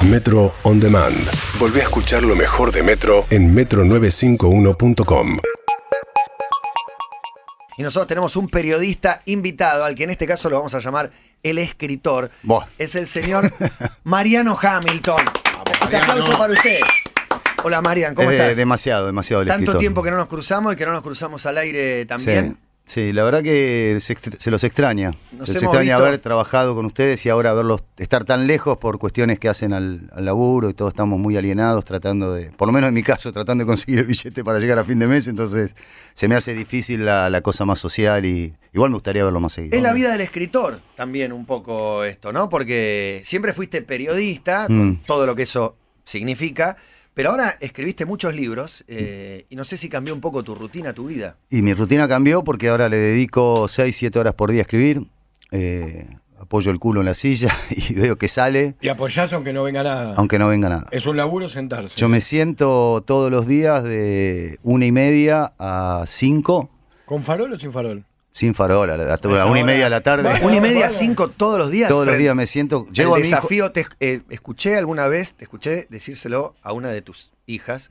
Metro On Demand. Volvé a escuchar lo mejor de Metro en metro951.com. Y nosotros tenemos un periodista invitado, al que en este caso lo vamos a llamar el escritor. Buah. Es el señor Mariano Hamilton. Este aplauso para usted. Hola Marian, ¿cómo estás? Demasiado el Tanto escritor. tiempo que no nos cruzamos y que no nos cruzamos al aire también. Sí, la verdad que se los extraña. Se extraña haber trabajado con ustedes y ahora verlos estar tan lejos por cuestiones que hacen al laburo y todos estamos muy alienados tratando de, por lo menos en mi caso, tratando de conseguir el billete para llegar a fin de mes, entonces se me hace difícil la cosa más social y igual me gustaría verlo más seguido. Es la vida del escritor también un poco esto, ¿no? Porque siempre fuiste periodista, con todo lo que eso significa. Pero ahora escribiste muchos libros y no sé si cambió un poco tu rutina, tu vida. Y mi rutina cambió porque ahora le dedico 6-7 horas por día a escribir. Apoyo el culo en la silla y veo que sale. Y apoyás aunque no venga nada. Aunque no venga nada. Es un laburo sentarse. Yo me siento todos los días de 1:30 a 5. ¿Con farol o sin farol? Sin farol, a la 1:30 de la tarde. Bueno, 1:30 a 5 todos los días. Todos los días me siento. Llego el a mi desafío, escuché alguna vez, te escuché decírselo a una de tus hijas,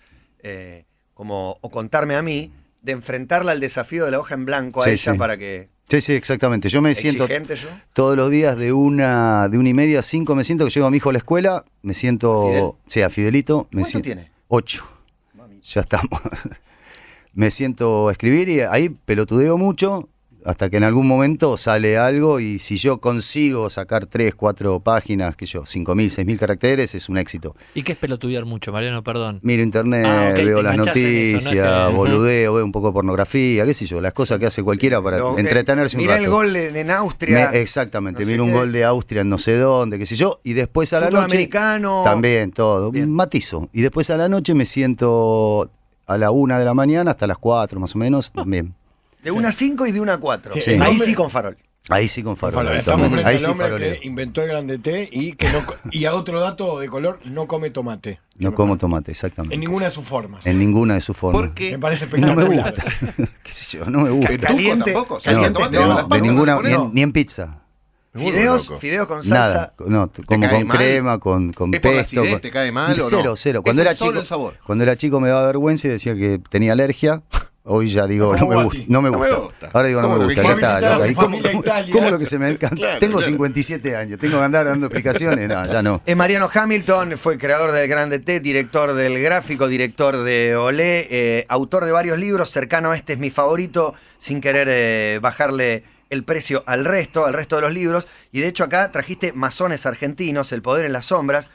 o contarme a mí, de enfrentarla al desafío de la hoja en blanco a ella para que... Sí, exactamente. Yo me siento ¿Exigente yo? todos los días de 1:30 a 5 me siento que llevo a mi hijo a la escuela, me siento... ¿Fidel? Sí, a Fidelito. ¿Cuánto tiene? 8. Mami. Ya estamos. Me siento a escribir y ahí pelotudeo mucho hasta que en algún momento sale algo y si yo consigo sacar 3-4 páginas, 5.000, 6.000 caracteres, es un éxito. ¿Y qué es pelotudear mucho, Mariano? Perdón. Miro internet, Okay, veo te las enganchaste en eso, noticias, ¿no? Es que- boludeo, veo un poco de pornografía, qué sé yo, las cosas que hace cualquiera para entretenerse un Mirá rato. el gol en Austria. Exactamente, no sé miro un qué. gol de Austria en no sé dónde, qué sé yo, y después a la Fútbol noche... americano. También, todo, Bien. matizo. Y después a la noche me siento a la 1 de la mañana hasta las 4 más o menos, también. De 1 a 5 y de 1 a 4. Sí. Ahí sí con farol. Ahí sí con farol. Estamos frente Ahí al sí hombre faroleo. que inventó el grande té y a otro dato de color, no come tomate. No como tomate, exactamente. En ninguna de sus formas. En ninguna de sus formas. ¿Por qué? Me parece Y no me espectacular. gusta. ¿Qué sé yo? No me gusta. ¿El tuco Caliente. tampoco? No, ¿Salsa de tomate no, con las de papas? ninguna, ¿Pones? ni en pizza. Fideos con salsa. Nada, no, como cae con mal? crema, con ¿Es por la pesto. acidez? ¿Te cae mal o no? Cero. Es el solo el sabor. Cuando era chico me daba vergüenza y decía que tenía alergia. Hoy ya digo, no me gusta. No me gusta. Ahora digo, no me ¿Cómo gusta. que Ya fue está. a visitar a su ¿Cómo familia Italia? cómo lo que se me encanta? Claro, Tengo claro. 57 años. Tengo que andar dando explicaciones. No, ya no. Mariano Hamilton fue creador del Grande T, director del Gráfico, director de Olé, autor de varios libros. Cercano a este es mi favorito, sin querer bajarle el precio al resto de los libros. Y de hecho acá trajiste Masones Argentinos, El Poder en las Sombras.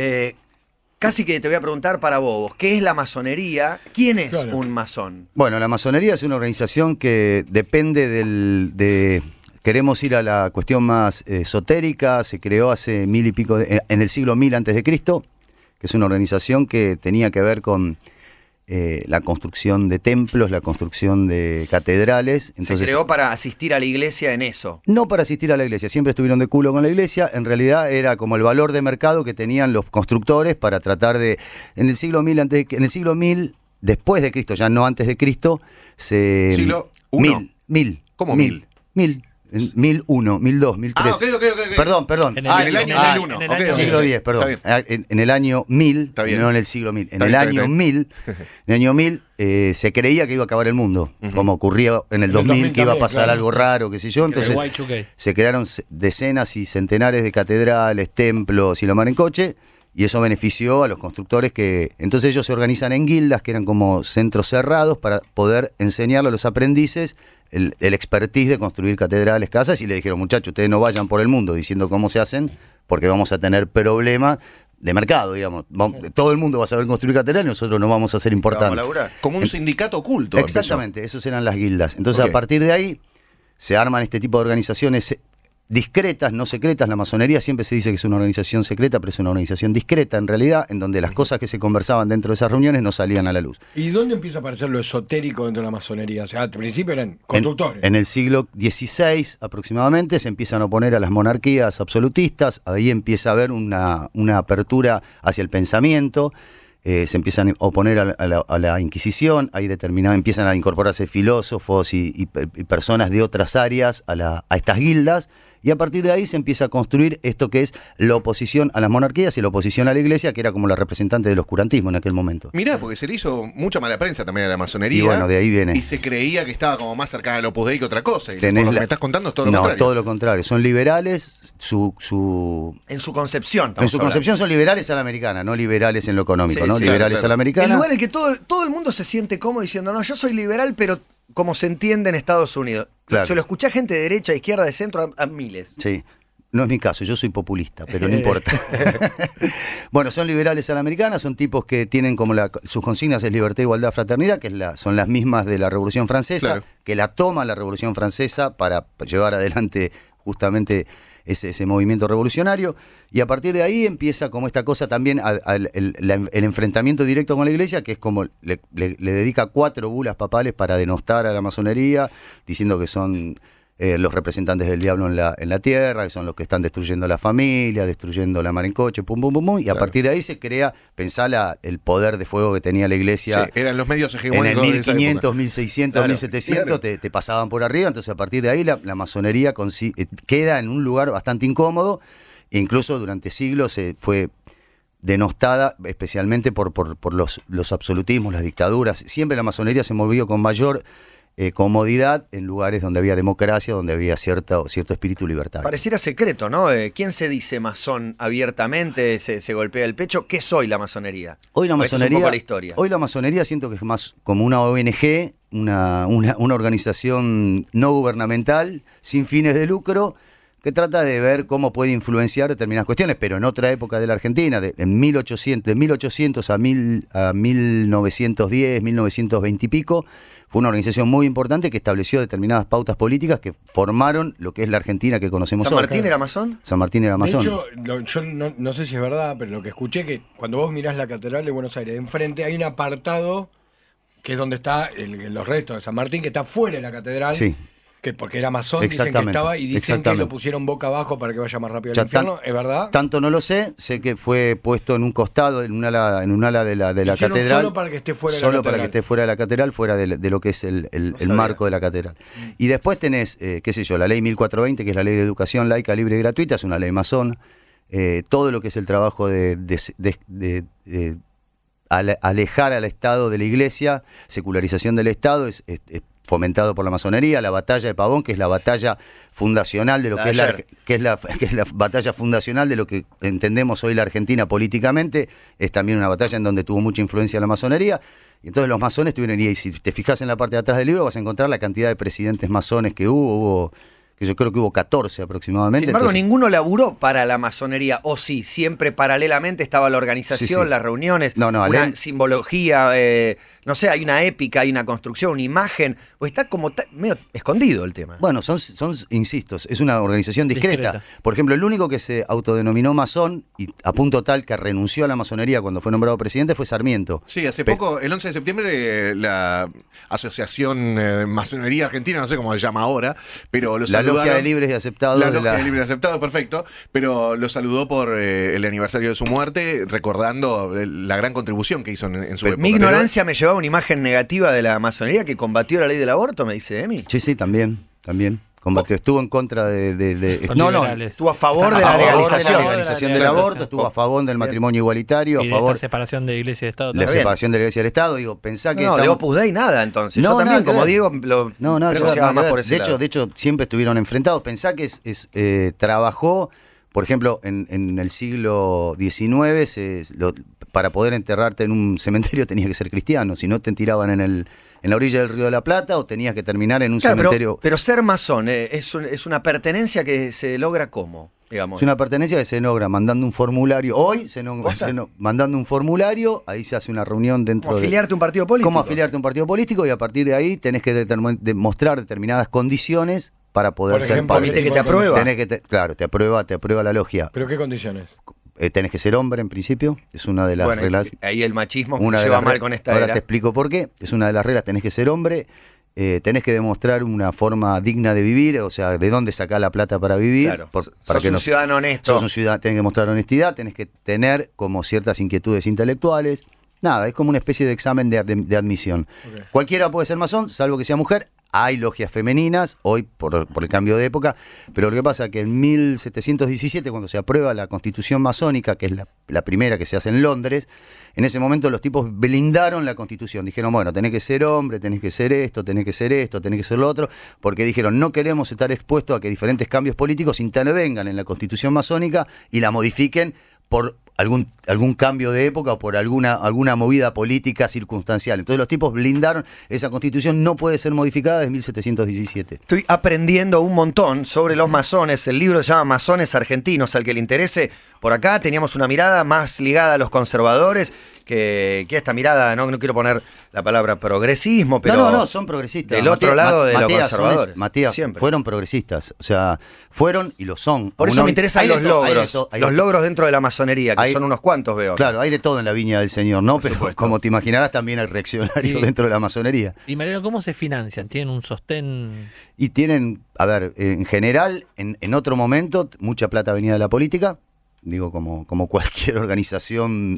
Casi que te voy a preguntar para bobos, ¿qué es la masonería? ¿Quién es Claro. un masón? Bueno, la masonería es una organización que depende de... Queremos ir a la cuestión más esotérica, se creó hace 1000 y pico, en el siglo 1000 antes de Cristo, que es una organización que tenía que ver con la construcción de templos, la construcción de catedrales. Entonces, Se creó para asistir a la iglesia en eso. no para asistir a la iglesia, siempre estuvieron de culo con la iglesia, en realidad era como el valor de mercado que tenían los constructores para tratar de, en el siglo 1000 después de Cristo, ya no antes de Cristo, ¿Siglo uno? Mil. ¿Cómo mil? 1001, 1002, 1003. Ok. Perdón. En el año 1001, en el ok, año- ok. Siglo X, perdón. Está bien. En el año 1000, Está bien. no en el siglo 1000. En Está el bien, año está bien. 1000, en el año 1000 se creía que iba a acabar el mundo, como ocurrió en el En el 2000, que iba a también, pasar claro. algo raro, qué sé yo. Entonces El Y2K. se crearon decenas y centenares de catedrales, templos y la mar en coche, y eso benefició a los constructores que... Entonces ellos se organizan en guildas, que eran como centros cerrados, para poder enseñarle a los aprendices el expertise de construir catedrales, casas, y le dijeron, muchachos, ustedes no vayan por el mundo diciendo cómo se hacen, porque vamos a tener problemas de mercado, digamos. Todo el mundo va a saber construir catedrales y nosotros no vamos a ser Vamos a importantes. laburar. Como un sindicato oculto. Exactamente, esos eran las guildas. Entonces, Ok. a partir de ahí, se arman este tipo de organizaciones discretas, no secretas. La masonería siempre se dice que es una organización secreta, pero es una organización discreta en realidad, en donde las cosas que se conversaban dentro de esas reuniones no salían a la luz. ¿Y dónde empieza a aparecer lo esotérico dentro de la masonería? O sea, al principio eran constructores. En el siglo XVI aproximadamente se empiezan a oponer a las monarquías absolutistas, ahí empieza a haber una apertura hacia el pensamiento. Se empiezan a oponer a la Inquisición, ahí empiezan a incorporarse filósofos y personas de otras áreas a estas guildas, Y a partir de ahí se empieza a construir esto que es la oposición a las monarquías y la oposición a la iglesia, que era como la representante del oscurantismo en aquel momento. Mirá, porque se le hizo mucha mala prensa también a la masonería. Y bueno, de ahí viene. Y se creía que estaba como más cercana al Opus Dei que otra cosa. Y Tenés por lo que la- me estás contando es todo lo No, contrario. todo lo contrario. Son liberales, En su concepción. en estamos su hablando. concepción son liberales a la americana, no liberales en lo económico, Sí, ¿no? sí, liberales claro. a la americana. El lugar en el que todo el mundo se siente cómodo diciendo, no, yo soy liberal, pero como se entiende en Estados Unidos. Claro. Se lo escuché a gente de derecha, de izquierda, de centro, a miles. Sí. No es mi caso, yo soy populista, pero no importa. Bueno, son liberales a la americana, son tipos que tienen como sus consignas es libertad, igualdad, fraternidad, que son las mismas de la Revolución Francesa, Claro. que la toma la Revolución Francesa para llevar adelante justamente ese movimiento revolucionario. Y a partir de ahí empieza como esta cosa también, el enfrentamiento directo con la iglesia, que es como le dedica 4 bulas papales para denostar a la masonería, diciendo que son los representantes del diablo en la tierra, que son los que están destruyendo la familia, destruyendo la mar en coche, pum, pum, pum, pum. Y a Claro. partir de ahí se crea, pensá el poder de fuego que tenía la iglesia. Sí, eran los medios En el hegemónicos de esa 1500, época. 1600, Claro, 1700 claro. te pasaban por arriba, entonces a partir de ahí la masonería queda en un lugar bastante incómodo, e incluso durante siglos fue denostada especialmente por los absolutismos, las dictaduras. Siempre la masonería se movió con mayor comodidad en lugares donde había democracia, donde había cierto espíritu libertario. Pareciera secreto, ¿no? ¿Quién se dice masón abiertamente, se golpea el pecho? ¿Qué soy la masonería? Hoy la Esto es un masonería, poco la historia. hoy la masonería siento que es más como una ONG, una organización no gubernamental, sin fines de lucro, que trata de ver cómo puede influenciar determinadas cuestiones, pero en otra época de la Argentina, de 1800 a 1910, 1920 y pico, fue una organización muy importante que estableció determinadas pautas políticas que formaron lo que es la Argentina que conocemos ¿San hoy. Martín era masón? San Martín era De masón. hecho, yo no sé si es verdad, pero lo que escuché que cuando vos mirás la Catedral de Buenos Aires, enfrente hay un apartado que es donde está los restos de San Martín, que está fuera de la catedral. Sí. Que porque era masón, dicen que Exactamente, estaba y dicen que exactamente. lo pusieron boca abajo para que vaya más rápido al Ya infierno. ¿Es verdad? Tanto no lo sé que fue puesto en un costado, en un ala de la Hicieron catedral. solo para que esté fuera de la Solo para catedral. que esté fuera de la catedral, fuera de lo que es el sabía. marco de la catedral. Y después tenés, qué sé yo, la ley 1420, que es la ley de educación laica, libre y gratuita, es una ley masón. Todo lo que es el trabajo de alejar al Estado de la iglesia, secularización del Estado, es fomentado por la masonería. La batalla de Pavón, que es la batalla fundacional de lo La que es de ayer. que es la batalla fundacional de lo que entendemos hoy la Argentina políticamente, es también una batalla en donde tuvo mucha influencia la masonería. Y entonces los masones tuvieron, y si te fijas en la parte de atrás del libro vas a encontrar la cantidad de presidentes masones que hubo que yo creo que hubo 14 aproximadamente. Sin embargo, Entonces, ninguno laburó para la masonería, o sí, siempre paralelamente estaba la organización, Sí. las reuniones, No, una Alem- simbología, no sé, hay una épica, hay una construcción, una imagen, pues está como medio escondido el tema. Bueno, insisto, es una organización discreta. Por ejemplo, el único que se autodenominó masón y a punto tal que renunció a la masonería cuando fue nombrado presidente fue Sarmiento. Sí, hace poco, el 11 de septiembre, la Asociación Masonería Argentina, no sé cómo se llama ahora, pero lo La Logia de Libres y Aceptados. La de Logia la- de Libres y Aceptados, perfecto, pero lo saludó por el aniversario de su muerte, recordando la gran contribución que hizo en su época. Mi ignorancia me llevaba a una imagen negativa de la masonería que combatió la ley del aborto, me dice Emi. Sí, también. Combatió, estuvo en contra de Son liberales. Estuvo a favor de a la favor legalización. de la legalización del Legalización. aborto, estuvo a favor del matrimonio igualitario, a Y de favor esta separación de iglesia y Estado. de la Está bien. separación de la iglesia y del Estado. Digo, pensá que No, de estamos- Opus Dei nada, entonces. No, Yo también, nada que como ver. digo, No, nada, creo que se va más por ese lado. de hecho, siempre estuvieron enfrentados. Pensá que trabajó, por ejemplo, en el siglo XIX, para poder enterrarte en un cementerio tenías que ser cristiano, si no te tiraban en la orilla del Río de la Plata o tenías que terminar en un Claro, cementerio. pero ser masón es una pertenencia que se logra ¿cómo? Digamos. Es una pertenencia que se logra mandando un formulario. Hoy ¿Posta? mandando un formulario, ahí se hace una reunión dentro ¿Cómo de. afiliarte a un partido político? Cómo afiliarte a un partido político y a partir de ahí tenés que demostrar determinadas condiciones para poder Por ser ejemplo, parte. ¿viste que te aprueba? Claro, te aprueba la logia. ¿Pero qué condiciones? Tenés que ser hombre en principio, es una de las Bueno, reglas. ahí el machismo Una de lleva las mal reglas. con esta Ahora era. te explico por qué. Es una de las reglas, tenés que ser hombre, tenés que demostrar una forma digna de vivir, o sea, de dónde sacar la plata para vivir. Claro, para sos un ciudadano honesto. Sos un ciudadano, tenés que mostrar honestidad, tenés que tener como ciertas inquietudes intelectuales. Nada, es como una especie de examen de admisión. Ok. Cualquiera puede ser masón, salvo que sea mujer. Hay logias femeninas, hoy por el cambio de época, pero lo que pasa es que en 1717, cuando se aprueba la Constitución masónica, que es la primera que se hace en Londres, en ese momento los tipos blindaron la Constitución. Dijeron, bueno, tenés que ser hombre, tenés que ser esto, tenés que ser esto, tenés que ser lo otro, porque dijeron, no queremos estar expuestos a que diferentes cambios políticos intervengan en la Constitución masónica y la modifiquen por algún cambio de época o por alguna movida política circunstancial. Entonces los tipos blindaron, esa Constitución no puede ser modificada desde 1717. Estoy aprendiendo un montón sobre los masones. El libro se llama Masones Argentinos, al que le interese. Por acá teníamos una mirada más ligada a los conservadores que esta mirada, no quiero poner la palabra progresismo, pero... No, son progresistas. Del otro lado de los conservadores. Matías, siempre fueron progresistas, o sea, fueron y lo son. Por eso me interesan los logros, los logros dentro de la masonería, que son unos cuantos, veo. Claro, hay de todo en la viña del Señor, ¿no? Pero como te imaginarás, también hay reaccionarios dentro de la masonería. Y Mariano, ¿cómo se financian? ¿Tienen un sostén? Y tienen, a ver, en general, en otro momento, mucha plata venía de la política. Digo, como cualquier organización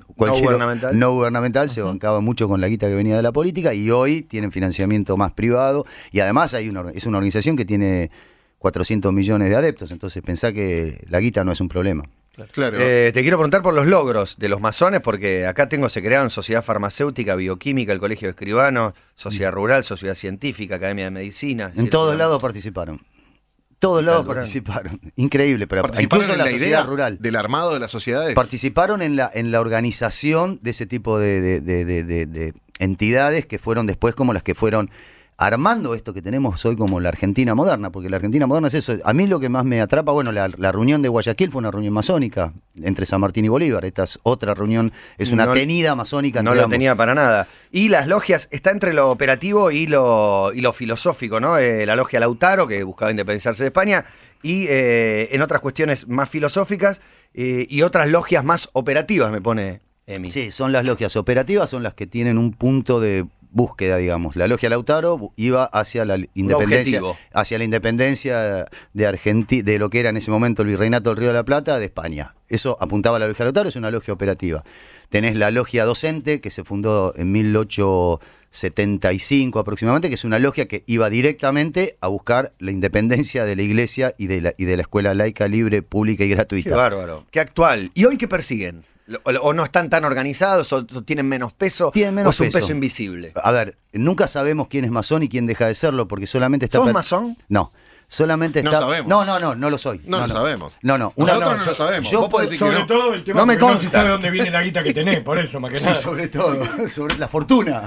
no gubernamental se bancaba mucho con la guita que venía de la política, y hoy tienen financiamiento más privado, y además es una organización que tiene 400 millones de adeptos, entonces pensá que la guita no es un problema. Claro. Te quiero preguntar por los logros de los masones, porque acá se crearon Sociedad Farmacéutica, Bioquímica, el Colegio de Escribanos, Sociedad Rural, Sociedad Científica, Academia de Medicina. En todos lados participaron. Todos lados participaron. Increíble, pero incluso en la sociedad rural. ¿Del armado de las sociedades? Participaron en la organización de ese tipo de entidades que fueron después como las que fueron armando esto que tenemos hoy como la Argentina moderna, porque la Argentina moderna es eso. A mí lo que más me atrapa, bueno, la reunión de Guayaquil fue una reunión masónica entre San Martín y Bolívar. Esta es otra reunión, es una tenida masónica. No lo tenía para nada. Y las logias, está entre lo operativo y lo filosófico, ¿no? La logia Lautaro, que buscaba independizarse de España, y en otras cuestiones más filosóficas, y otras logias más operativas, me pone Emi. Sí, son las logias operativas, son las que tienen un punto de búsqueda, digamos. La logia Lautaro iba hacia la independencia de Argentina, de lo que era en ese momento el virreinato del Río de la Plata, de España. Eso apuntaba a la logia Lautaro, es una logia operativa. Tenés la logia docente, que se fundó en 1875 aproximadamente, que es una logia que iba directamente a buscar la independencia de la iglesia y de la escuela laica, libre, pública y gratuita. Qué bárbaro. Qué actual. ¿Y hoy qué persiguen? ¿O no están tan organizados, o tienen menos peso, tienen menos o es un peso invisible? A ver, nunca sabemos quién es masón y quién deja de serlo, porque solamente está... ¿Sos masón? No. Solamente está... No sabemos. No lo soy. No lo sabemos. No. Nosotros no lo sabemos. Yo Vos podés decir sobre que no. todo el tema No me porque consta. no se sabe dónde viene la guita que tenés, por eso, más que nada. Sí, sobre todo, sobre la fortuna.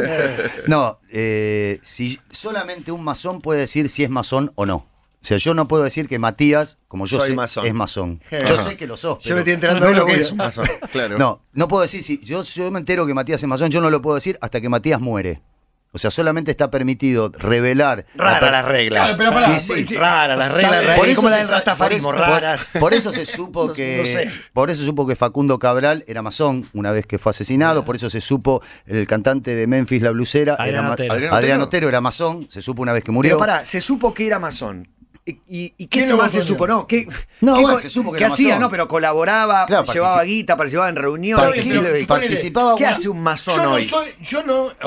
No, si solamente un masón puede decir si es masón o no. O sea, yo no puedo decir que Matías, como yo Soy sé, masón. es masón. Yo sé que lo sos. Yo me pero estoy enterando de lo que es un masón. Claro. No puedo decir, si yo me entero que Matías es masón, yo no lo puedo decir hasta que Matías muere. O sea, solamente está permitido revelar... Raras las reglas. Claro, pero pará, Sí, Raras las reglas. Por eso como la se del sa- rastafarismo, por eso- raras. por eso se supo No que sé. por eso se supo que Facundo Cabral era masón una vez que fue asesinado. Por eso se supo el cantante de Memphis, La Blusera, Adrián Otero. Adrián Otero era masón. Se supo una vez que murió. Pero pará, se supo que era masón. ¿Y qué ¿Quién más lo se supo? No, ¿qué bueno, se supo que ¿qué era hacía? masón. No, pero colaboraba, Claro, llevaba guita, participaba en reuniones. Participaba ¿Qué hace un masón hoy? Yo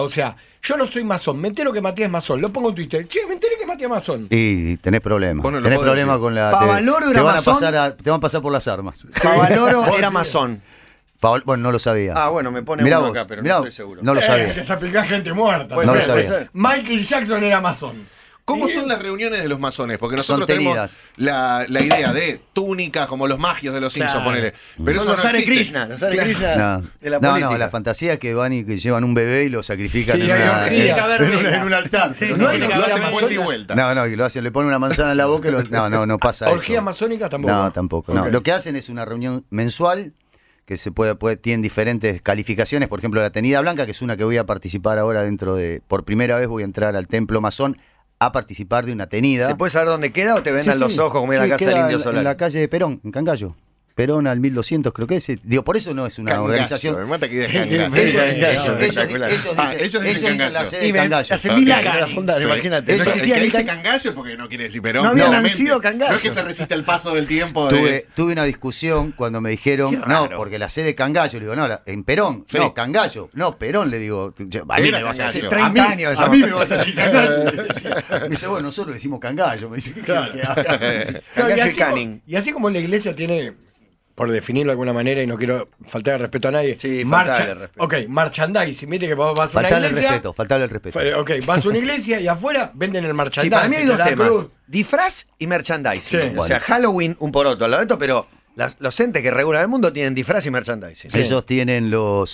no soy masón. Me entero que Matías es masón. Lo pongo en Twitter. Che, me enteré que Matías es masón. Y tenés problemas. Vos no lo Tenés podés problemas decir. con la. Favaloro te era van a masón. te van a pasar por las armas. Favaloro era masón. Bueno, no lo sabía. Ah, bueno, me pone Mirá uno vos, acá, pero mirá no vos, estoy seguro. No lo sabía. Que se aplica gente muerta. Puede No lo ser, sabía. puede ser. Michael Jackson era masón. ¿Cómo son las reuniones de los masones? Porque nosotros Son tenemos tenidas. la idea de túnicas como los magios de los Simpsons, Claro. ponele. Pero Son eso los no Hare existe. Krishna, los Hare Krishna No, de la política. la fantasía es que van y que llevan un bebé y lo sacrifican Sí, en, hay una, orgía. Tiene que haber en reglas. un altar. Sí, Pero no no, tiene que Lo haber hacen vuelta y masón. vuelta. no, y lo hacen, le ponen una manzana en la boca y no pasa ¿Orgía eso. masónica tampoco? No, tampoco. No. Ok. Lo que hacen es una reunión mensual que tienen diferentes calificaciones. Por ejemplo, la Tenida Blanca, que es una que voy a participar ahora por primera vez voy a entrar al Templo Masón a participar de una tenida. ¿Se puede saber dónde queda o te vendan Sí, los sí. ojos como en la Sí, casa queda del Indio en Solar? la calle de Perón, en Cangallo. Perón al 1200, creo que es. Digo, por eso no es una Cangallo, organización. me mata que digas Ellos dicen la sede Y de me- Cangallo. hace 1000 años la fundaron, Sí. imagínate. El No que existía ni dice Can- Cangallo es porque no quiere decir Perón. No había claramente. nacido Cangallo. No es que se resiste el paso del tiempo. de- Tuve una discusión cuando me dijeron, Qué no, raro. porque la sede de Cangallo, le digo, no, en Perón, Sí. no, Cangallo, no, Perón, le digo, a mí Era me vas a decir, Cangallo. 30 años a ya. mí me vas a decir Cangallo. Le decía. Me dice, bueno, nosotros le decimos Cangallo, me dice, ¿qué querés que haga? Claro, Cangallo y así Canning. y así como la iglesia tiene, por definirlo de alguna manera, y no quiero faltar el respeto a nadie, Sí, faltarle el respeto. ok, merchandising, viste que vos vas a una Faltarle el iglesia, respeto, faltarle el respeto. ok, vas a una iglesia y afuera venden el merchandising. Sí, para mí hay de dos la temas. cruz. Disfraz y merchandising. Sí. O sea, Halloween, un poroto al lado de esto, pero los entes que regulan el mundo tienen disfraz y merchandising. Ellos tienen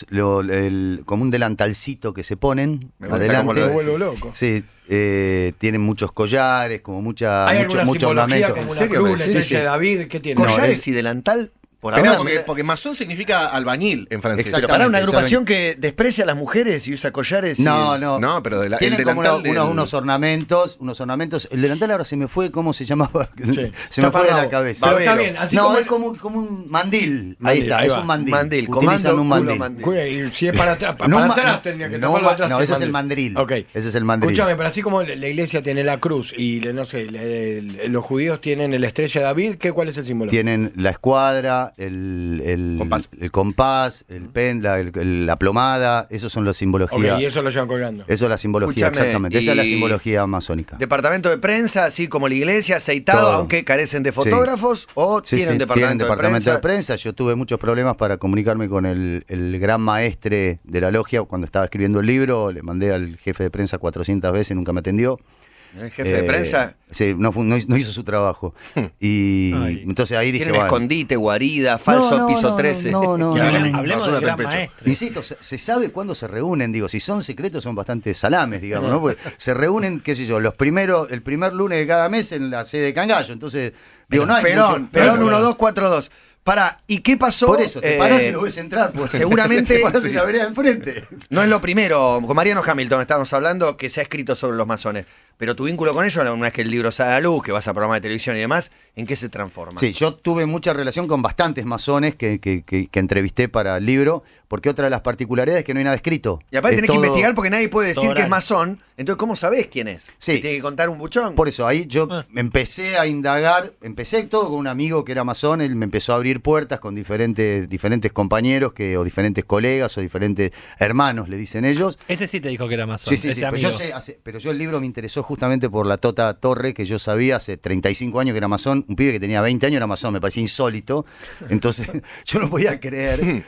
como un delantalcito que se ponen Me gusta cómo adelante. lo vuelvo loco. Sí, tienen muchos collares, como ¿Hay mucho alguna simbología ornamento. como ¿En una serio cruz, me la decís? estrella Sí. de David? ¿Qué tiene? Collares y delantal, por Pero ahora. porque masón significa albañil en francés. Exacto. Pero para una Exactamente, agrupación que desprecia a las mujeres y usa collares. No, y- no. No, pero el Tienen como delantal del- unos ornamentos. El delantal ahora se me fue, ¿cómo se llamaba? Se me fue de la Taparrabo. cabeza. Pero está Babero. bien, así no, como es como un mandil. Ahí Mandil, está, ahí es va. un mandil. Mandil, Utilizan comando, un culo, mandil. mandil. Y si es para atrás, No, para atrás no, tendría que no, taparlo atrás. no, ese es el mandril. Ok. Ese es el mandril. Escúchame, pero así como la iglesia tiene la cruz y no sé, los judíos tienen la estrella de David, ¿cuál es el símbolo? Tienen la escuadra, el compás, el pen, la plomada, esos son las Ok, simbologías. y eso lo llevan colgando. Eso es la simbología, Escúchame, exactamente. Esa es la y- simbología masónica. Departamento de prensa, así como la iglesia, aceitado, Todo. aunque carecen de fotógrafos, o Sí, tienen sí, departamento, de prensa. Yo tuve muchos problemas para comunicarme con el gran maestre de la logia cuando estaba escribiendo el libro. Le mandé al jefe de prensa 400 veces, nunca me atendió. El jefe de prensa Sí, no hizo su trabajo. Y Ay. entonces ahí dije, tiene bueno, escondite, guarida, falso no, piso no, 13. No, no, Que no, hablemos no. hablemos basura del gran del pecho. maestro. Insisto, se sabe cuándo se reúnen, digo, si son secretos son bastante salames, digamos, ¿no? Porque se reúnen, qué sé yo, el primer lunes de cada mes en la sede de Cangallo, entonces, digo, no hay Perón, mucho- Perón Pero- 1-2-4-2. Pará, ¿y qué pasó? Por eso, te parás y lo ves entrar, pues. seguramente- te parás en la vereda de enfrente. No es lo primero, con Mariano Hamilton estábamos hablando, que se ha escrito sobre los masones. Pero tu vínculo con ellos, una vez que el libro sale a la luz, que vas a programas de televisión y demás, ¿en qué se transforma? Sí, yo tuve mucha relación con bastantes masones que entrevisté para el libro, porque otra de las particularidades es que no hay nada escrito. Y aparte Es tenés que todo- investigar porque nadie puede decir todo que es oral. masón. Entonces, ¿cómo sabés quién es? Sí. ¿Te tiene que contar un buchón? Por eso, ahí yo Ah. empecé a indagar, empecé todo con un amigo que era masón, él me empezó a abrir puertas con diferentes compañeros o diferentes colegas o diferentes hermanos, le dicen ellos. Ese sí te dijo que era masón. Sí, sí, ese sí, pero amigo. yo, pero yo el libro me interesó justamente por la Tota Torre, que yo sabía hace 35 años que era masón, un pibe que tenía 20 años era masón, me parecía insólito, entonces yo no podía creer,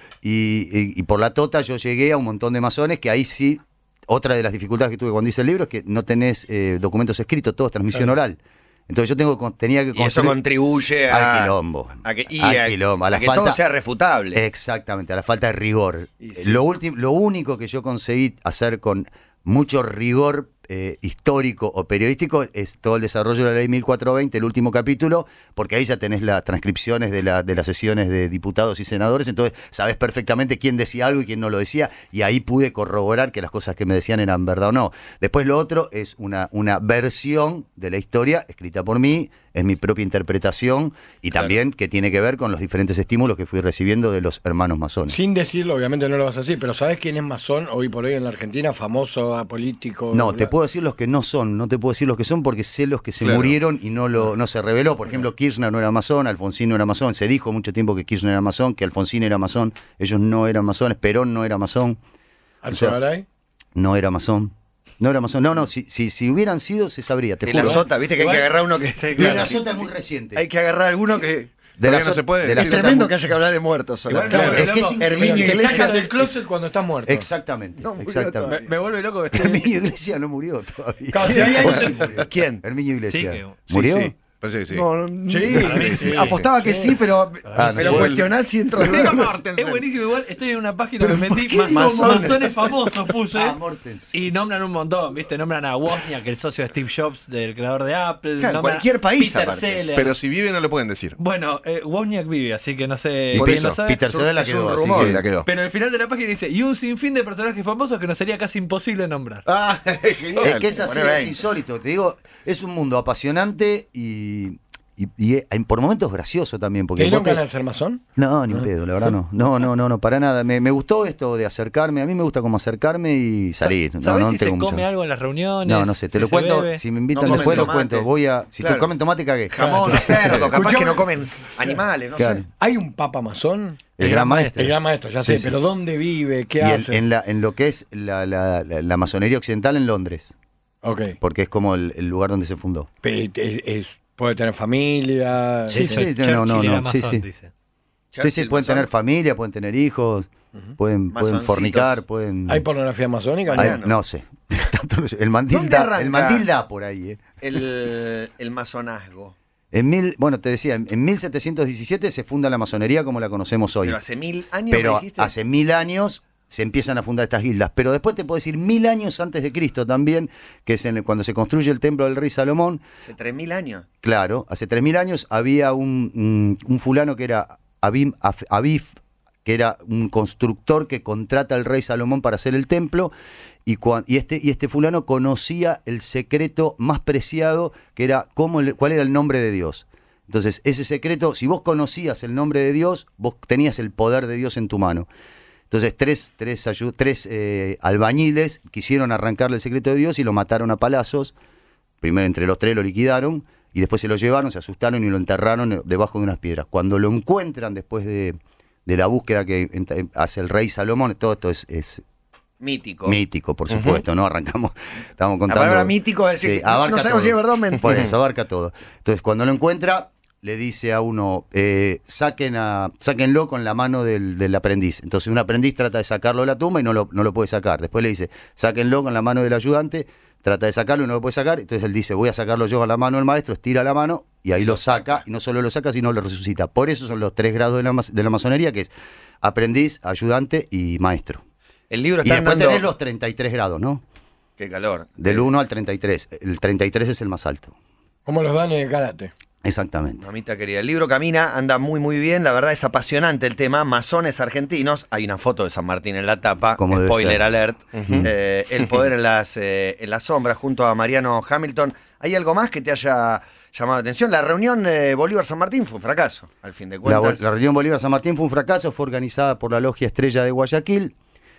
y por la Tota yo llegué a un montón de masones que ahí sí, otra de las dificultades que tuve cuando hice el libro es que no tenés documentos escritos, todo es transmisión oral. Entonces yo tenía que Y eso contribuye a... al quilombo. al quilombo, a la que falta, todo sea refutable. Exactamente, a la falta de rigor. Y sí. Lo único que yo conseguí hacer con mucho rigor histórico o periodístico es todo el desarrollo de la ley 1420, el último capítulo, porque ahí ya tenés las transcripciones de las sesiones de diputados y senadores, entonces sabés perfectamente quién decía algo y quién no lo decía, y ahí pude corroborar que las cosas que me decían eran verdad o no. Después lo otro es una versión de la historia escrita por mí, es mi propia interpretación, y también que tiene que ver con los diferentes estímulos que fui recibiendo de los hermanos masones. Sin decirlo, obviamente no lo vas a decir, pero ¿sabes quién es masón hoy por hoy en la Argentina? Famoso, político. No, te puedo decir los que no son, no te puedo decir los que son porque sé los que se Claro. murieron y no se reveló. Por ejemplo, Kirchner no era masón, Alfonsín no era masón. Se dijo mucho tiempo que Kirchner era masón, que Alfonsín era masón. Ellos no eran masones. Perón no era masón. ¿Alzo Garay? No era masón. No era masón. No, si hubieran sido, se sabría, te De la juro. sota, viste que hay que Igual- agarrar uno que... Sí, De claro. la Sota es muy reciente. Hay que agarrar alguno que... De la Todavía no Sota- se puede. de la Es Sota tremendo muy- que haya que hablar de muertos Igual solamente. me vuelve es que es loco. increíble. Herminio Te Iglesias... sacan del closet cuando estás muerto. Exactamente. No, murió exactamente. Me vuelve loco que esté... Herminio Iglesias no murió todavía. Claro, si hay O alguien- sí murió. ¿Quién? Herminio Iglesias. Sí, que- Sí, ¿Murió? sí, parece que sí. No, no, Sí, sí, apostaba que sí, pero, Ah, no pero sé. cuestionar si entró en duda. Es buenísimo, igual estoy en una página Pero que metí ¿por qué digo masones famosos puse. Ah, Mortensen. Y nombran un montón, ¿viste? Nombran a Wozniak, el socio de Steve Jobs, del creador de Apple. Claro, nombran cualquier a país, Peter aparte. Sellers. Pero si vive no lo pueden decir. Bueno, Wozniak vive, así que no sé Y Por quién eso, lo sabe. Peter Sellers la es un quedó así. rumor. Sí, la quedó. Pero al final de la página dice, y un sinfín de personajes famosos que nos sería casi imposible nombrar. Ah, genial. Es que es así, Pone es 20. insólito. Te digo, es un mundo apasionante y por momentos gracioso también. Porque ¿Te dieron vos te- ganas de ser masón? No, ni un pedo, la verdad no. No, para nada. Me gustó esto de acercarme. A mí me gusta como acercarme y salir. ¿Sabés no si se tengo come mucha- algo en las reuniones? No sé, te si lo se cuento. bebe? Si me invitan No después comen lo tomate. cuento. Si Claro. te comen tomate, cagué. Jamón, cerdo, capaz Escuchame. que no comen animales, no Claro. sé. ¿Hay un papa masón? El gran maestro. El gran maestro, ya sé, Sí. pero ¿dónde vive? ¿Qué Y hace? en lo que es la masonería occidental en Londres, Ok. porque es como el lugar donde se fundó. Puede tener familia. Sí, Dice, sí, Churchill no, era sí, masón, sí. dice. Sí, Churchill, pueden masón. tener familia, pueden tener hijos, pueden Masoncitos. fornicar, pueden... ¿Hay pornografía masónica? Ay, no. no sé. Tanto no sé. El mandil ¿Dónde arranca? el mandil da por ahí. El masonazgo. Bueno, te decía, en 1717 se funda la masonería como la conocemos hoy. Pero hace 1000 años, Pero me dijiste. hace 1000 años se empiezan a fundar estas guildas. Pero después te puedo decir 1000 años antes de Cristo también, que es cuando se construye el templo del rey Salomón. Hace 3000 años. Claro, hace 3000 años había un fulano que era Aviv, que era un constructor que contrata al rey Salomón para hacer el templo. Y este fulano conocía el secreto más preciado, que era cuál era el nombre de Dios. Entonces, ese secreto, si vos conocías el nombre de Dios, vos tenías el poder de Dios en tu mano. Entonces, tres albañiles quisieron arrancarle el secreto de Dios y lo mataron a palazos. Primero entre los tres lo liquidaron y después se lo llevaron, se asustaron y lo enterraron debajo de unas piedras. Cuando lo encuentran después de la búsqueda que hace el rey Salomón, todo esto es Mítico. mítico, por supuesto, ¿no? Estamos La contando. palabra mítico es decir, Sí, abarca no sabemos todo. si es verdad o mentira. Por eso, abarca todo. Entonces, cuando lo encuentra, le dice a uno, sáquenlo con la mano del aprendiz. Entonces, un aprendiz trata de sacarlo de la tumba y no lo puede sacar. Después le dice, sáquenlo con la mano del ayudante, trata de sacarlo y no lo puede sacar. Entonces, él dice, voy a sacarlo yo con la mano del maestro, estira la mano y ahí lo saca. Y no solo lo saca, sino lo resucita. Por eso son los 3 grados de la masonería, que es aprendiz, ayudante y maestro. El libro Y está después andando... tenés los 33 grados, ¿no? Qué calor. Del 1 al 33. El 33 es el más alto. Como los danes de karate. Exactamente. Mamita querida, el libro camina, anda muy muy bien, la verdad es apasionante el tema, masones argentinos, hay una foto de San Martín en la tapa, Como debe spoiler ser. alert, el poder en las sombras junto a Mariano Hamilton. ¿Hay algo más que te haya llamado la atención? La reunión Bolívar-San Martín fue un fracaso, al fin de cuentas. La reunión Bolívar-San Martín fue un fracaso, fue organizada por la Logia Estrella de Guayaquil.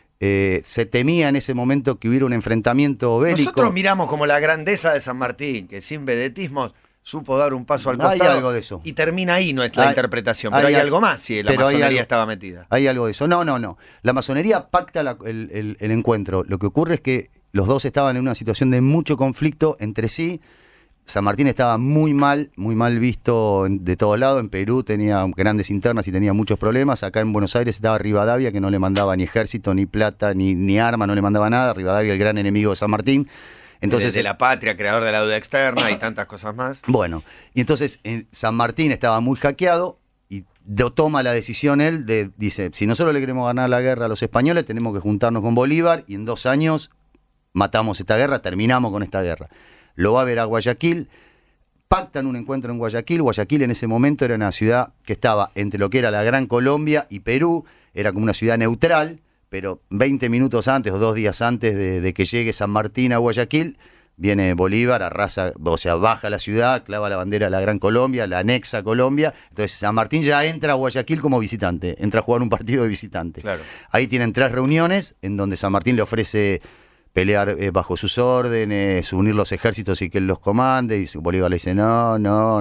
Se temía en ese momento que hubiera un enfrentamiento bélico. Nosotros miramos como la grandeza de San Martín, que sin vedetismos supo dar un paso al Hay costado. algo de eso. Y termina ahí nuestra Hay- interpretación. Pero hay hay- algo más si la pero hay masonería algo- estaba metida. Hay algo de eso. No. La masonería pacta el encuentro. Lo que ocurre es que los dos estaban en una situación de mucho conflicto entre sí. San Martín estaba muy mal visto de todos lados. En Perú tenía grandes internas y tenía muchos problemas. Acá en Buenos Aires estaba Rivadavia, que no le mandaba ni ejército, ni plata, ni arma, no le mandaba nada. Rivadavia, el gran enemigo de San Martín. Entonces, de la patria, creador de la deuda externa y tantas cosas más. bueno, y entonces San Martín estaba muy hackeado y toma la decisión él dice, si nosotros le queremos ganar la guerra a los españoles, tenemos que juntarnos con Bolívar y en 2 años matamos esta guerra, terminamos con esta guerra. Lo va a ver a Guayaquil, pactan un encuentro en Guayaquil. Guayaquil en ese momento era una ciudad que estaba entre lo que era la Gran Colombia y Perú, era como una ciudad neutral, pero 20 minutos antes o 2 días antes de que llegue San Martín a Guayaquil, viene Bolívar, arrasa, o sea, baja la ciudad, clava la bandera de la Gran Colombia, la anexa a Colombia. Entonces San Martín ya entra a Guayaquil como visitante, entra a jugar un partido de visitante. Claro. Ahí tienen 3 reuniones en donde San Martín le ofrece pelear bajo sus órdenes, unir los ejércitos y que él los comande, y Bolívar le dice no.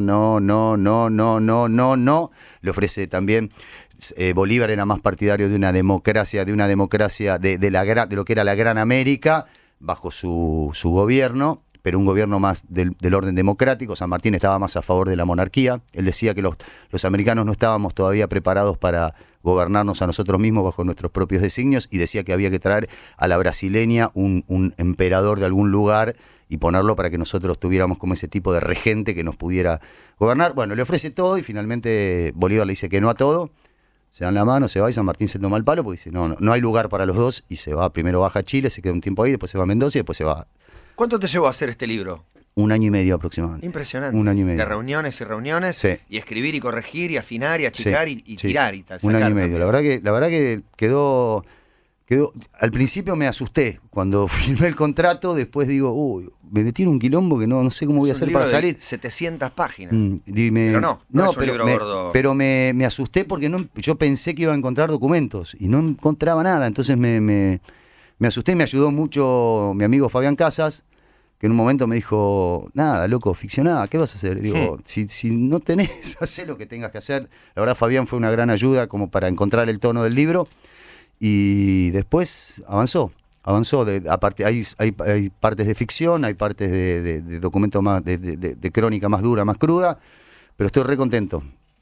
Le ofrece también, Bolívar era más partidario de una democracia, de lo que era la Gran América, bajo su gobierno, pero un gobierno más del orden democrático. San Martín estaba más a favor de la monarquía. Él decía que los americanos no estábamos todavía preparados para gobernarnos a nosotros mismos bajo nuestros propios designios, y decía que había que traer a la brasileña un emperador de algún lugar y ponerlo para que nosotros tuviéramos como ese tipo de regente que nos pudiera gobernar. Bueno, le ofrece todo y finalmente Bolívar le dice que no a todo. Se dan la mano, se va y San Martín se toma el palo porque dice no hay lugar para los dos, y se va. Primero baja a Chile, se queda un tiempo ahí, después se va a Mendoza y después se va. ¿Cuánto te llevó a hacer este libro? 1 año y medio aproximadamente. Impresionante. 1 año y medio. De reuniones y reuniones. Sí. Y escribir y corregir y afinar y achicar Sí, y sí. tirar y tal. 1 año y sacar medio. también. La verdad que quedó Al principio me asusté cuando firmé el contrato, después digo, uy, me metí en un quilombo que no sé cómo voy a hacer para salir. 700 páginas. Pero no es un libro gordo. Pero me asusté porque yo pensé que iba a encontrar documentos y no encontraba nada. Entonces me asusté y me ayudó mucho mi amigo Fabián Casas, que en un momento me dijo, nada, loco, ficcioná, ¿qué vas a hacer? Digo, si no tenés, hacé lo que tengas que hacer. La verdad, Fabián fue una gran ayuda como para encontrar el tono del libro. Y después avanzó. Aparte, hay partes de ficción, hay partes de documento más, de crónica más dura, más cruda, pero estoy re contento.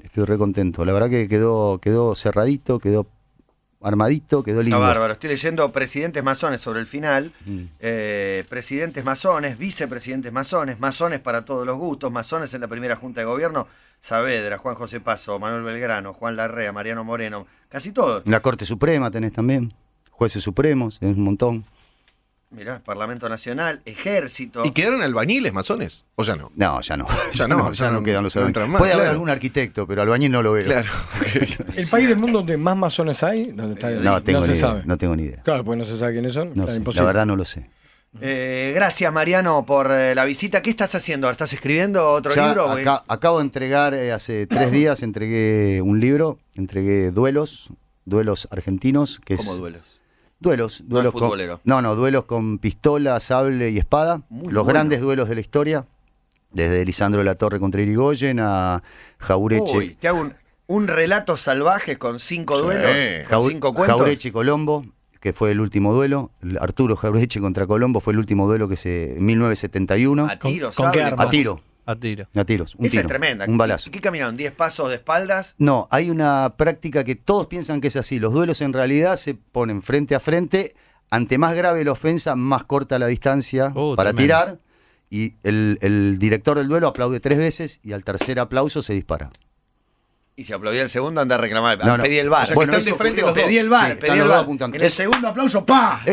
La verdad que quedó cerradito, quedó armadito, quedó lindo. Está bárbaro. Estoy leyendo presidentes masones sobre el final. Presidentes masones, vicepresidentes masones, masones para todos los gustos, masones en la primera Junta de Gobierno, Saavedra, Juan José Paso, Manuel Belgrano, Juan Larrea, Mariano Moreno, casi todos. La Corte Suprema tenés también, jueces supremos, tenés un montón. Mirá, Parlamento Nacional, Ejército. ¿Y quedaron albañiles masones? ¿O ya no? No, ya no. Ya no quedan los no albañiles. entran más, Puede haber claro. algún arquitecto, pero albañil no lo veo. Claro. ¿El país del mundo donde más masones hay? ¿Dónde está? No tengo se ni idea. sabe. No tengo ni idea. Claro, pues no se sabe quiénes son. No Está sé, imposible. la verdad no lo sé. Gracias, Mariano, por la visita. ¿Qué estás haciendo? ¿Estás escribiendo otro Ya libro? acabo de entregar, hace 3 días, entregué un libro, entregué Duelos argentinos. Que ¿Cómo es, duelos? Duelos No es con, futbolero. duelos con pistola, sable y espada. Muy Los bueno. grandes duelos de la historia, desde Lisandro de la Torre contra Irigoyen a Jaureche. Uy, te hago un relato salvaje con 5 Sí. duelos, con 5 cuentos. Jaureche y Colombo, que fue el último duelo. Arturo Jaureche contra Colombo fue el último duelo en 1971. A tiro, ¿Con qué sable. armas? A tiro. A tiro. A tiros. Un Esa tiro. es tremenda. Un balazo. ¿Qué caminaron? ¿10 pasos de espaldas? No, hay una práctica que todos piensan que es así. Los duelos en realidad se ponen frente a frente. Ante más grave la ofensa, más corta la distancia para tremendo. tirar. Y el director del duelo aplaude 3 veces y al tercer aplauso se dispara. Y si aplaudía el segundo, anda a reclamar. No, no. Pedí el bar. O sea, que están eso de frente ocurrió. los dos. Pedí el bar, Sí, pedí están el los dos bar. apuntando. En el segundo aplauso, ¡pa!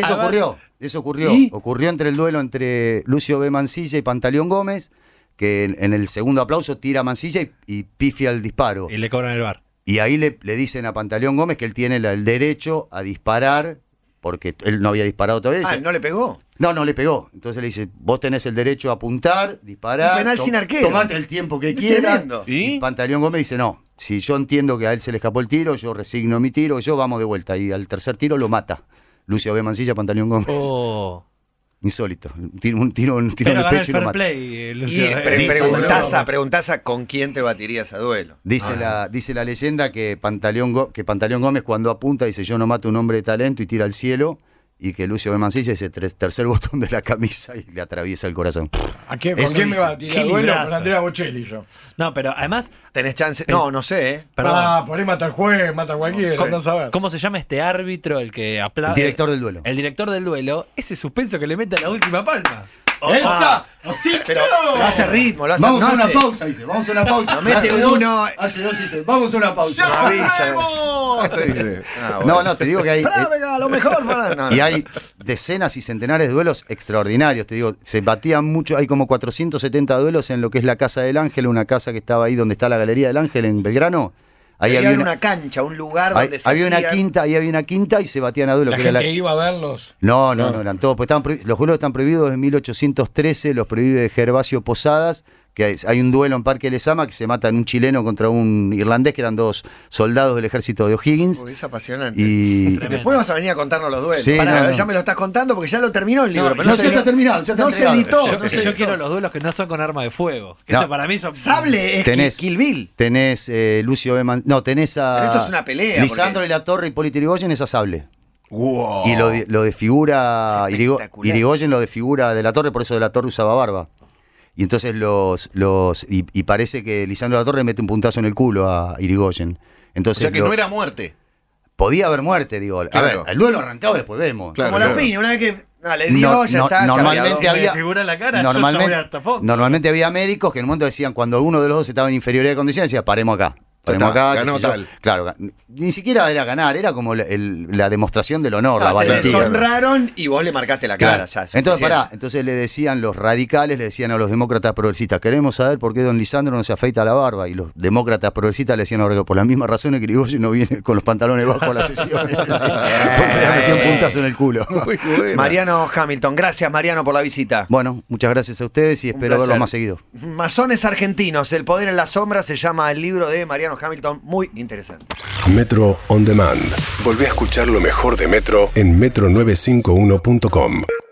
Eso ocurrió. ¿Y? Ocurrió entre el duelo entre Lucio B. Mansilla y Pantaleón Gómez, que en el segundo aplauso tira a Mansilla y pifia el disparo. Y le cobran el bar. Y ahí le dicen a Pantaleón Gómez que él tiene el derecho a disparar, porque él no había disparado todavía. Ah, Dice, ¿no le pegó? no le pegó. Entonces le dice, vos tenés el derecho a apuntar, disparar. Un penal sin arquero. Tomate el tiempo que Es quieras. tremendo. Y Pantaleón Gómez dice, no, si yo entiendo que a él se le escapó el tiro, yo resigno mi tiro, yo vamos de vuelta. Y al tercer tiro lo mata. Lucio B. Mansilla, Pantaleón Gómez. Oh. Insólito. Un tiro en Pero el gana el pecho y lo fair mata. play, Y Lucio. preguntás a con quién te batirías a duelo. Dice la leyenda que Pantaleón Gómez cuando apunta dice yo no mato a un hombre de talento y tira al cielo, y que Lucio B. Mansilla dice tercer botón de la camisa y le atraviesa el corazón. ¿Con Eso quién me dice. va a tirar Qué duelo? librazo. Con Andrea Bocelli yo. No, pero además, ¿Tenés chance? No sé, ¿eh? perdón. Por ahí mata al juez, mata a cualquiera, andá a saber. ¿Cómo se llama este árbitro, el que aplaude? El director del duelo. El director del duelo, ese suspenso que le mete a la última palma. ¡Esa! Pero lo hace ritmo, lo hace. Vamos no a una hace- pausa, dice. Vamos a una pausa. No, mete uno. Hace dos dice, vamos a una pausa. No avisa. Sí, sí. Ah, No, bueno. te digo que hay. Venga, a lo mejor. No, Y no. hay decenas y centenares de duelos extraordinarios, te digo, se batían mucho, hay como 470 duelos en lo que es la Casa del Ángel, una casa que estaba ahí donde está la Galería del Ángel en Belgrano. Ahí Había había una cancha, un lugar ahí donde se había una hacían- quinta, ahí había una quinta y se batían a duelo. La que era gente iba a verlos. No, eran todos, pues los duelos están prohibidos desde 1813, los prohíbe Gervasio Posadas, que hay un duelo en Parque Lezama que se matan un chileno contra un irlandés, que eran 2 soldados del ejército de O'Higgins. Uy, es apasionante. Y Después vas a venir a contarnos los duelos. Sí, Pará, no. ya me lo estás contando porque ya lo terminó el libro. No, pero no, se ya está terminado, ya está no se entregado. editó. Yo, no se yo editó. quiero los duelos que no son con arma de fuego. Que No. eso para mí son. Sable es Tenés- Kill Bill. tenés Lucio Beman, no, tenés a Pero eso es una pelea, Lisandro porque- de la Torre y Hipólito Yrigoyen es a sable. Wow. Y lo desfigura Es espectacular. Irigoyen lo desfigura de la Torre, por eso de la Torre usaba barba. Y entonces y parece que Lisandro de la Torre mete un puntazo en el culo a Irigoyen. O Entonces sea que no era muerte. podía haber muerte, digo. A Claro. ver, el duelo arrancaba y después vemos. Claro, Como la claro. piña, una vez que le dio, ya está. normalmente Si me había desfigura la cara, yo ya voy hasta fondo. normalmente había médicos que en un momento decían cuando uno de los dos estaba en inferioridad de condiciones decía paremos acá. tenemos acá. Ganó qué sé yo. tal. Claro, ni siquiera era ganar, era como la demostración del honor, la Te valentía. deshonraron y vos le marcaste la cara. Claro. Ya, es Entonces, suficiente. entonces le decían los radicales, le decían a los demócratas progresistas, queremos saber por qué don Lisandro no se afeita la barba. Y los demócratas progresistas le decían, por las mismas razones que Irigoyen no viene con los pantalones bajos a la sesión. Porque le metía un puntazo en el culo. Muy buena. Mariano Hamilton, gracias Mariano por la visita. Bueno, muchas gracias a ustedes y espero placer. verlos más seguido. Masones Argentinos, El Poder en la Sombra se llama el libro de Mariano Hamilton, muy interesante. Metro On Demand. Volvé a escuchar lo mejor de Metro en metro951.com.